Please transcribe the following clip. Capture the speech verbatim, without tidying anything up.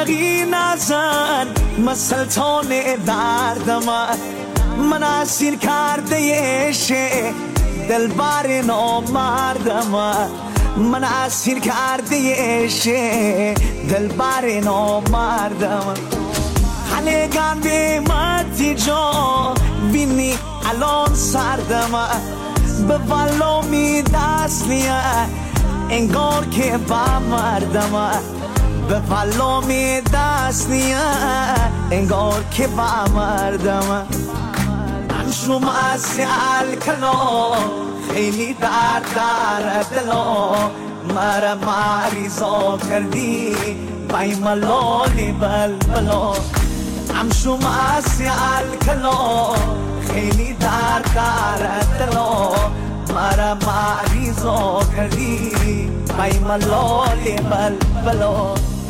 ورقی نزن مسلطان دردم من اسیر کرده شه دلبر نامردم من اسیر کرده شه دلبر نامردم حلقم به مدی جا بینی الان سردم به ولامی دست نیه انگار که با مردم به ولامی دست نیه انگار که با مردم شما از الکلا خیلی درد در دلا مرا مریضا کردی بای ملالی بلبلا ام شما از الکلا خیلی درد در دلا مرا مریضا کردی بای ملالی بلبلا